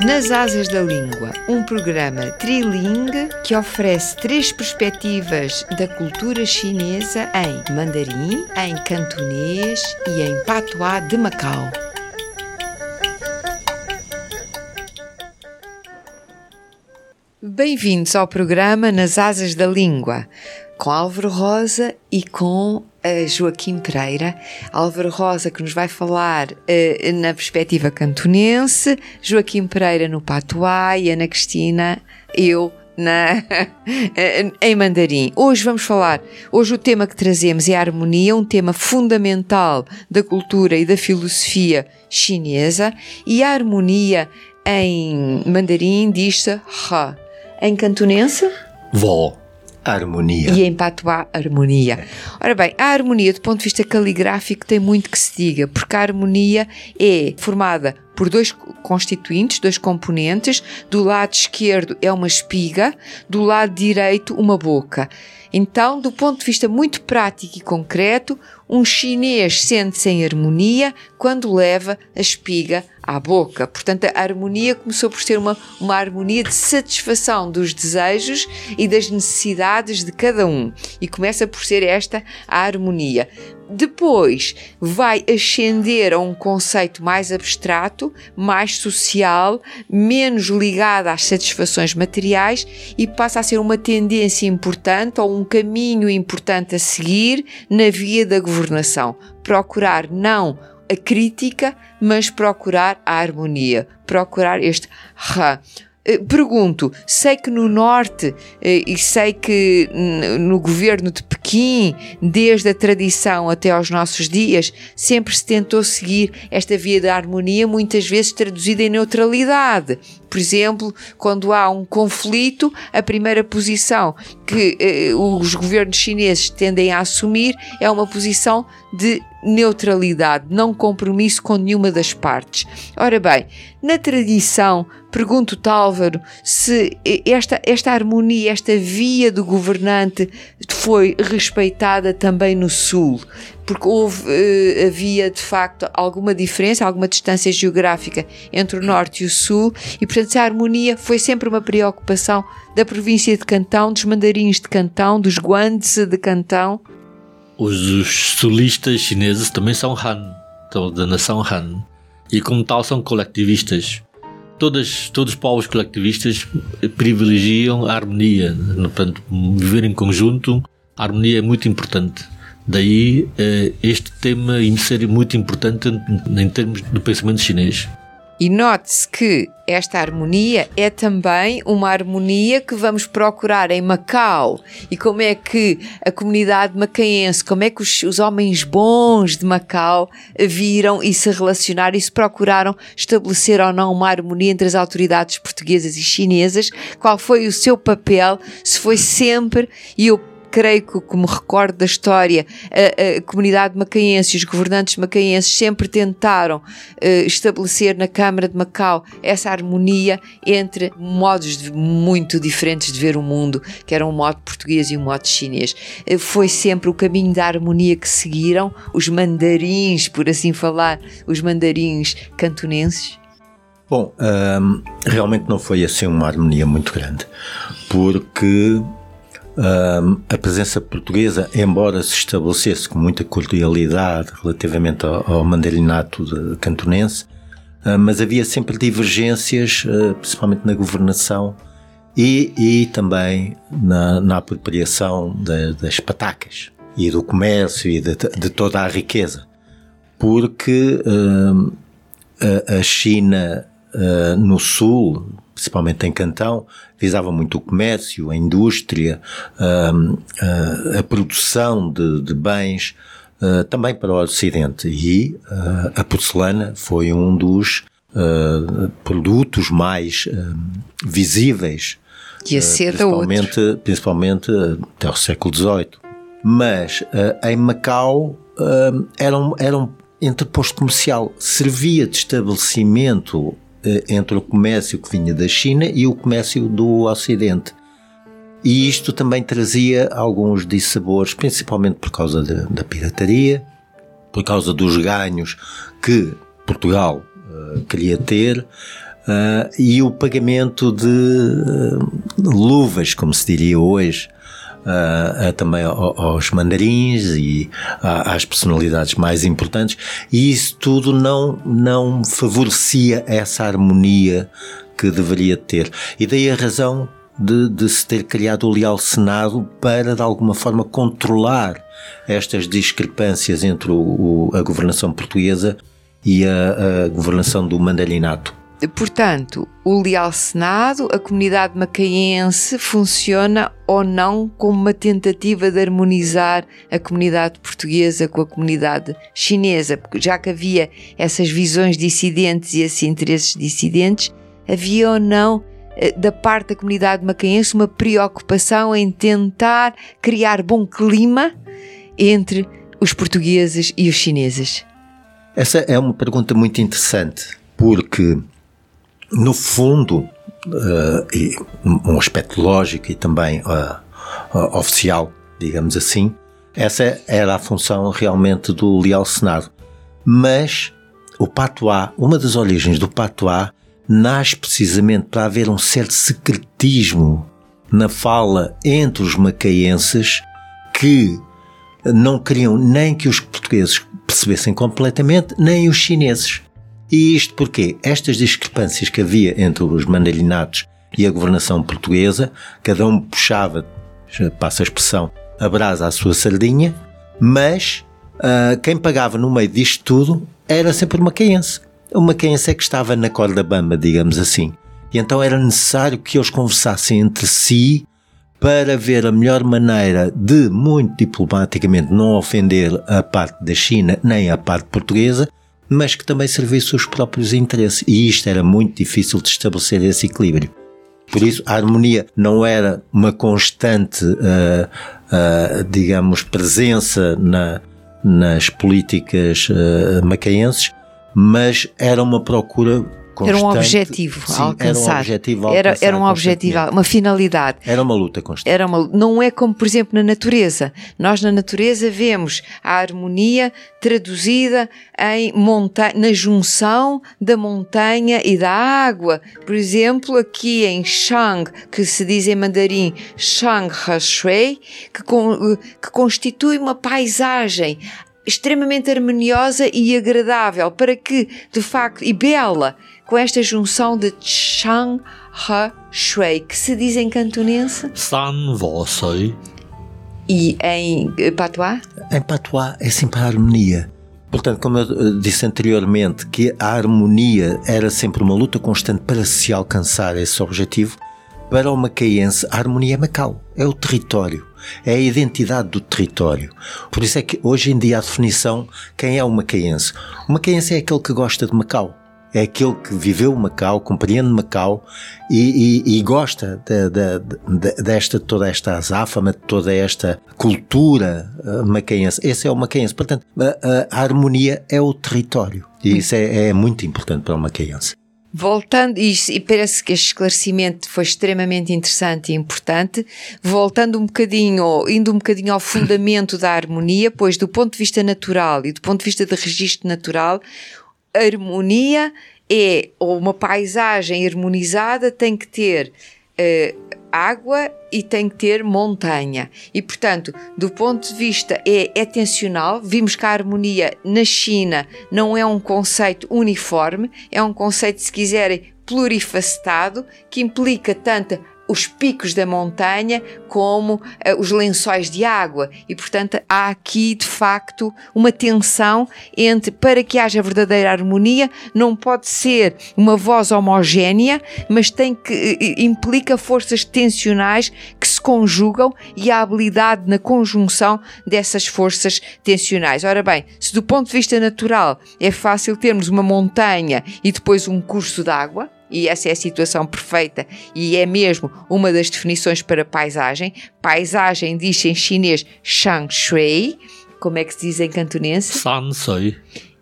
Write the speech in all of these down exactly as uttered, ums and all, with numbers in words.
Nas Asas da Língua, um programa trilingue que oferece três perspectivas da cultura chinesa em mandarim, em cantonês e em patuá de Macau. Bem-vindos ao programa Nas Asas da Língua, com Álvaro Rosa e com a Joaquim Pereira. Álvaro Rosa que nos vai falar uh, na perspectiva cantonense, Joaquim Pereira no patuá e Ana Cristina, eu, na, em mandarim. Hoje vamos falar, hoje o tema que trazemos é a harmonia, um tema fundamental da cultura e da filosofia chinesa, e a harmonia em mandarim diz-se ha, em cantonense Vó. Harmonia. E em patuá, harmonia. Ora bem, a harmonia do ponto de vista caligráfico tem muito que se diga, porque a harmonia é formada por dois constituintes, dois componentes. Do lado esquerdo é uma espiga, do lado direito uma boca. Então, do ponto de vista muito prático e concreto, um chinês sente-se em harmonia quando leva a espiga à boca. Portanto, a harmonia começou por ser uma, uma harmonia de satisfação dos desejos e das necessidades de cada um. E começa por ser esta a harmonia. Depois vai ascender a um conceito mais abstrato, mais social, menos ligado às satisfações materiais, e passa a ser uma tendência importante ou um caminho importante a seguir na via da governação. Procurar não a crítica, mas procurar a harmonia, procurar este ha. Pergunto, sei que no Norte e sei que no governo de Pequim, desde a tradição até aos nossos dias, sempre se tentou seguir esta via da harmonia, muitas vezes traduzida em neutralidade. Por exemplo, quando há um conflito, a primeira posição que eh, os governos chineses tendem a assumir é uma posição de neutralidade, não compromisso com nenhuma das partes. Ora bem, na tradição, pergunto-te, Álvaro, se esta, esta harmonia, esta via do governante foi respeitada também no Sul, porque houve, eh, havia de facto alguma diferença, alguma distância geográfica entre o Norte e o Sul, e portanto a harmonia foi sempre uma preocupação da província de Cantão, dos mandarins de Cantão, dos guantes de Cantão. Os, os sulistas chineses também são Han, então, da nação Han, e como tal são coletivistas. Todos, todos os povos coletivistas privilegiam a harmonia, portanto, viver em conjunto, a harmonia é muito importante. Daí este tema ser muito importante em termos do pensamento chinês. E note-se que esta harmonia é também uma harmonia que vamos procurar em Macau. E como é que a comunidade macaense, como é que os, os homens bons de Macau viram e se relacionaram e se procuraram estabelecer ou não uma harmonia entre as autoridades portuguesas e chinesas? Qual foi o seu papel? Se foi sempre, e eu creio que, como recordo da história, a, a comunidade macaense e os governantes macaenses sempre tentaram uh, estabelecer na Câmara de Macau essa harmonia entre modos de, muito diferentes de ver o mundo, que era um modo português e um modo chinês. Uh, foi sempre o caminho da harmonia que seguiram os mandarins, por assim falar, os mandarins cantonenses? Bom, um, realmente não foi assim uma harmonia muito grande, porque Um, a presença portuguesa, embora se estabelecesse com muita cordialidade relativamente ao, ao mandarinato de, cantonense, uh, mas havia sempre divergências, uh, principalmente na governação e, e também na, na apropriação de, das patacas e do comércio e de, de toda a riqueza, porque uh, a, a China uh, no Sul, principalmente em Cantão, visava muito o comércio, a indústria, a, a, a produção de, de bens, uh, também para o Ocidente. E uh, a porcelana foi um dos uh, produtos mais uh, visíveis, e a seda uh, principalmente, outro. principalmente uh, até o século dezoito. Mas uh, em Macau uh, era um, era um entreposto comercial, servia de estabelecimento entre o comércio que vinha da China e o comércio do Ocidente. E isto também trazia alguns dissabores, principalmente por causa de, da pirataria, por causa dos ganhos que Portugal uh, queria ter, uh, e o pagamento de uh, luvas, como se diria hoje, uh, uh, também ao, aos mandarins e uh, às personalidades mais importantes, e isso tudo não, não favorecia essa harmonia que deveria ter. E daí a razão de, de se ter criado o Leal Senado para, de alguma forma, controlar estas discrepâncias entre o, o, a governação portuguesa e a, a governação do mandarinato. Portanto, o Leal Senado, a comunidade macaense, funciona ou não como uma tentativa de harmonizar a comunidade portuguesa com a comunidade chinesa, porque já que havia essas visões dissidentes e esses interesses dissidentes, havia ou não, da parte da comunidade macaense, uma preocupação em tentar criar bom clima entre os portugueses e os chineses? Essa é uma pergunta muito interessante, porque, no fundo, uh, e um aspecto lógico e também uh, uh, oficial, digamos assim, essa era a função realmente do Leal Senado. Mas o patuá, uma das origens do patuá, nasce precisamente para haver um certo secretismo na fala entre os macaenses, que não queriam nem que os portugueses percebessem completamente, nem os chineses. E isto porque estas discrepâncias que havia entre os mandarinatos e a governação portuguesa, cada um puxava, passa a expressão, a brasa à sua sardinha, mas uh, quem pagava no meio disto tudo era sempre o macaense. O macaense é que estava na corda bamba, digamos assim. E então era necessário que eles conversassem entre si para ver a melhor maneira de, muito diplomaticamente, não ofender a parte da China nem a parte portuguesa, mas que também servisse os próprios interesses. E isto era muito difícil de estabelecer esse equilíbrio. Por isso, a harmonia não era uma constante, uh, uh, digamos, presença na, nas políticas uh, macaenses, mas era uma procura constante. Era um objetivo Sim, a alcançar. Era um objetivo a era, alcançar era um objetivo, uma finalidade. Era uma luta constante. Era uma, não é como, por exemplo, na natureza. Nós na natureza vemos a harmonia traduzida em monta- na junção da montanha e da água. Por exemplo, aqui em Shang, que se diz em mandarim Shang Ha Shui, que, con- que constitui uma paisagem extremamente harmoniosa e agradável, para que, de facto, e bela, com esta junção de Shang Ha Shui, que se diz em cantonense. San Vo Sui. E em patuá? Em patuá é sempre a harmonia. Portanto, como eu disse anteriormente, que a harmonia era sempre uma luta constante para se alcançar esse objetivo, para o macaense a harmonia é Macau, é o território, é a identidade do território. Por isso é que hoje em dia a definição, quem é o macaense? O macaense é aquele que gosta de Macau, é aquele que viveu Macau, compreende Macau e, e, e gosta de, de, de, desta, toda esta azáfama, toda esta cultura uh, macaense. Esse é o macaense. Portanto, a, a, a harmonia é o território e isso é, é muito importante para o macaense. Voltando, e, e parece que este esclarecimento foi extremamente interessante e importante, voltando um bocadinho, indo um bocadinho ao fundamento da harmonia, pois do ponto de vista natural e do ponto de vista de registro natural, a harmonia é, ou uma paisagem harmonizada tem que ter uh, água e tem que ter montanha. E, portanto, do ponto de vista é, é tensional. Vimos que a harmonia na China não é um conceito uniforme, é um conceito, se quiserem, plurifacetado, que implica tanto os picos da montanha como uh, os lençóis de água e, portanto, há aqui de facto uma tensão entre, para que haja verdadeira harmonia, não pode ser uma voz homogénea, mas tem que, uh, implica forças tensionais que se conjugam e a habilidade na conjunção dessas forças tensionais. Ora bem, se do ponto de vista natural é fácil termos uma montanha e depois um curso de água, e essa é a situação perfeita e é mesmo uma das definições para paisagem. Paisagem diz em chinês Shang Shui, como é que se diz em cantonense? San Sui.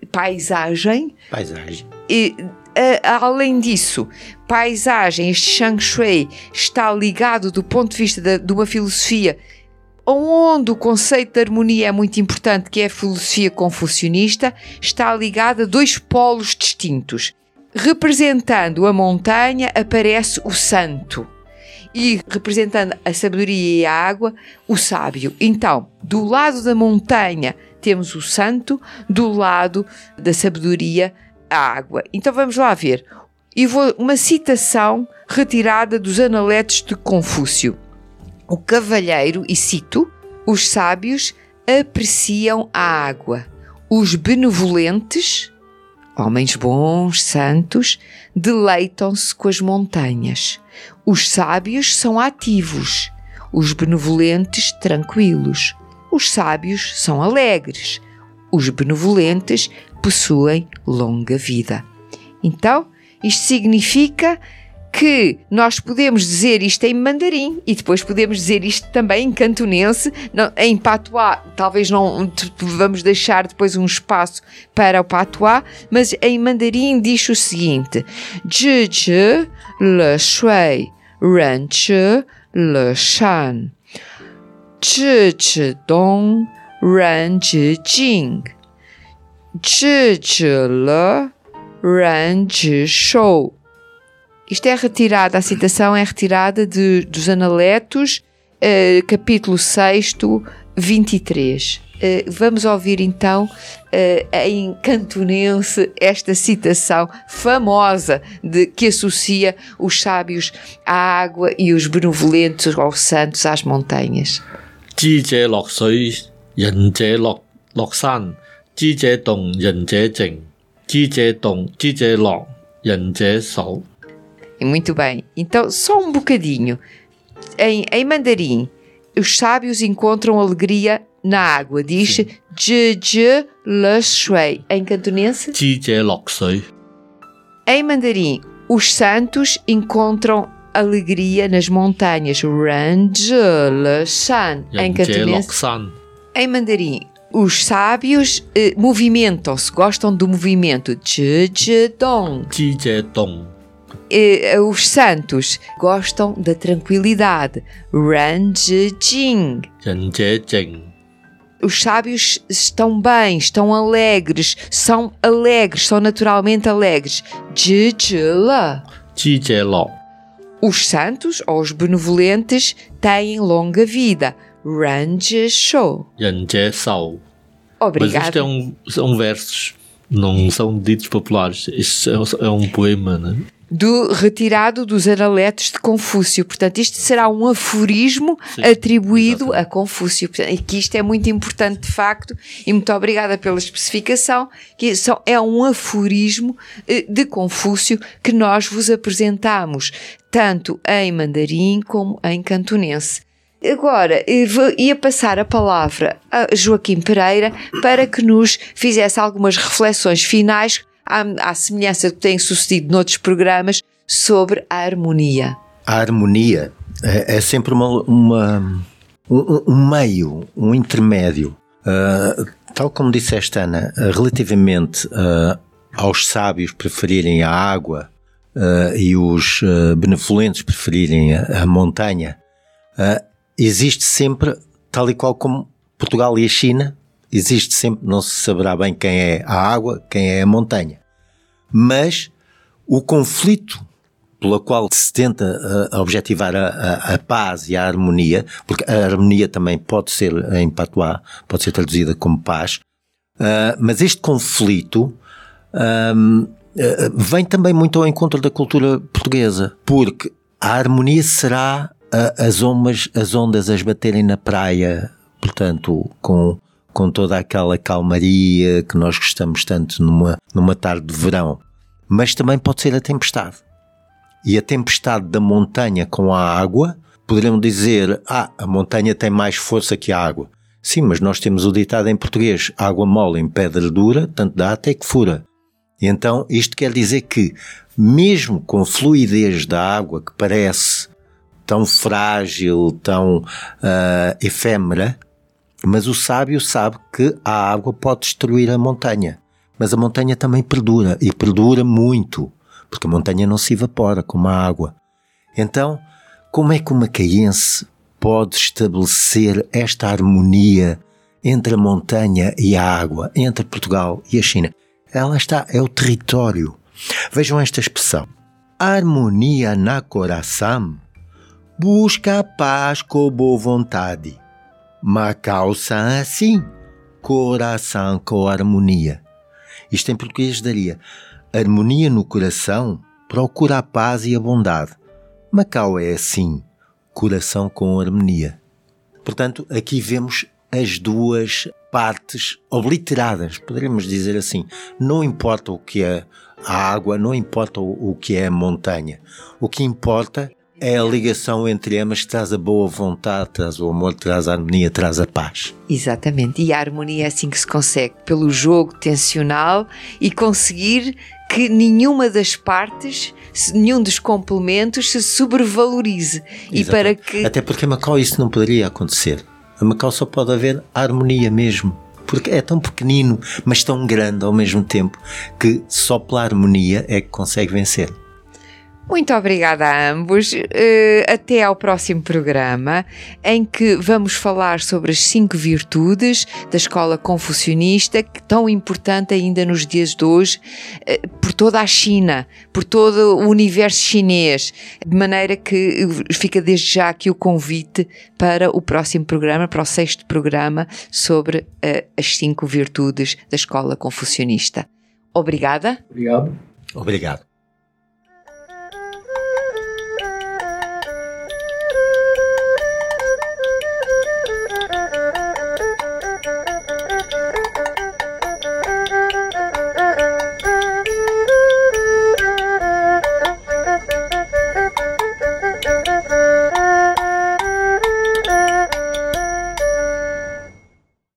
Paisagem. Paisagem. E, a, além disso, paisagem, este Shang Shui está ligado do ponto de vista de, de uma filosofia onde o conceito de harmonia é muito importante, que é a filosofia confucionista, está ligado a dois polos distintos. representando a montanha aparece o santo e representando a sabedoria e a água, o sábio. Então, do lado da montanha temos o santo, do lado da sabedoria a água. Então vamos lá ver. E vou uma citação retirada dos Analetos de Confúcio. O cavalheiro, e cito, os sábios apreciam a água. Os benevolentes, homens bons, santos, deleitam-se com as montanhas. Os sábios são ativos, os benevolentes tranquilos. Os sábios são alegres, os benevolentes possuem longa vida. Então, isto significa que nós podemos dizer isto em mandarim e depois podemos dizer isto também em cantonense, não, em patuá, talvez não vamos deixar depois um espaço para o patuá, mas em mandarim diz o seguinte: Zhi zhi le shui ren zhi le shan, zhi zhi dong ren zhi jing, zhi zhi le ren zhi shou. Isto é retirada, a citação é retirada de, dos Analetos, uh, capítulo seis, vinte e três. Uh, vamos ouvir então uh, em cantonense esta citação famosa de, que associa os sábios à água e os benevolentes aos santos às montanhas. 知者落水，仁者落落山；知者動，仁者靜；知者動，知者樂，仁者守。 Muito bem. Então, só um bocadinho. Em, em mandarim, os sábios encontram alegria na água. Diz zhi zhi le shui. Em cantonense? 知者落水。 Em mandarim, os santos encontram alegria nas montanhas. Ren zhi le shan. Em 仁者落 cantonense? 山。 Em mandarim, os sábios eh, movimentam-se, gostam do movimento. Zhi zhi dong. 知者動。 Os santos gostam da tranquilidade. Ren zhi jing. 仁者靜。 Os sábios estão bem, estão alegres, são alegres, são naturalmente alegres. Zhi zhi le. 知者樂。 Os santos, ou os benevolentes, têm longa vida. Ren zhi shou. 仁者壽。 Obrigado. Mas isto é um, são versos, não são ditos populares. Isto é, é um poema, né? Do, retirado dos Analetos de Confúcio. Portanto, isto será um aforismo Sim, atribuído exatamente. a Confúcio. Portanto, e que isto é muito importante de facto, e muito obrigada pela especificação, que são, é um aforismo eh, de Confúcio que nós vos apresentamos, tanto em mandarim como em cantonense. Agora, ia passar a palavra a Joaquim Pereira para que nos fizesse algumas reflexões finais à, à semelhança do que tem sucedido noutros programas sobre a harmonia. A harmonia é, é sempre uma, uma, um, um meio, um intermédio. Uh, tal como disseste, Ana, uh, relativamente uh, aos sábios preferirem a água uh, e os uh, benevolentes preferirem a, a montanha, uh, existe sempre, tal e qual como Portugal e a China, existe sempre, não se saberá bem quem é a água, quem é a montanha. Mas o conflito pela qual se tenta uh, objetivar a, a, a paz e a harmonia, porque a harmonia também pode ser, em patuá, pode ser traduzida como paz, uh, mas este conflito um, uh, vem também muito ao encontro da cultura portuguesa, porque a harmonia será uh, as, ondas, as ondas as baterem na praia, portanto, com... com toda aquela calmaria que nós gostamos tanto numa, numa tarde de verão. Mas também pode ser a tempestade. E a tempestade da montanha com a água, poderemos dizer, ah, a montanha tem mais força que a água. Sim, mas nós temos o ditado em português, água mole em pedra dura, tanto dá até que fura. E então isto quer dizer que, mesmo com a fluidez da água, que parece tão frágil, tão uh, efêmera, mas o sábio sabe que a água pode destruir a montanha. Mas a montanha também perdura, e perdura muito, porque a montanha não se evapora como a água. Então, como é que o macaense pode estabelecer esta harmonia entre a montanha e a água, entre Portugal e a China? Ela está, é o território. Vejam esta expressão. Harmonia na coração busca a paz com boa vontade. Macau são assim, coração com harmonia. Isto em português daria: harmonia no coração procura a paz e a bondade. Macau é assim, coração com harmonia. Portanto, aqui vemos as duas partes obliteradas, poderíamos dizer assim. Não importa o que é a água, não importa o que é a montanha. O que importa é a ligação entre ambas, que traz a boa vontade, traz o amor, traz a harmonia, traz a paz. Exatamente, e a harmonia é assim que se consegue, pelo jogo tensional e conseguir que nenhuma das partes, nenhum dos complementos se sobrevalorize. E para que... Até porque em Macau isso não poderia acontecer. Em Macau só pode haver harmonia mesmo, porque é tão pequenino, mas tão grande ao mesmo tempo, que só pela harmonia é que consegue vencer. Muito obrigada a ambos. Uh, até ao próximo programa, em que vamos falar sobre as cinco virtudes da escola confucionista, que tão importante ainda nos dias de hoje, uh, por toda a China, por todo o universo chinês, de maneira que fica desde já aqui o convite para o próximo programa, para o sexto programa, sobre uh, as cinco virtudes da escola confucionista. Obrigada. Obrigado. Obrigado.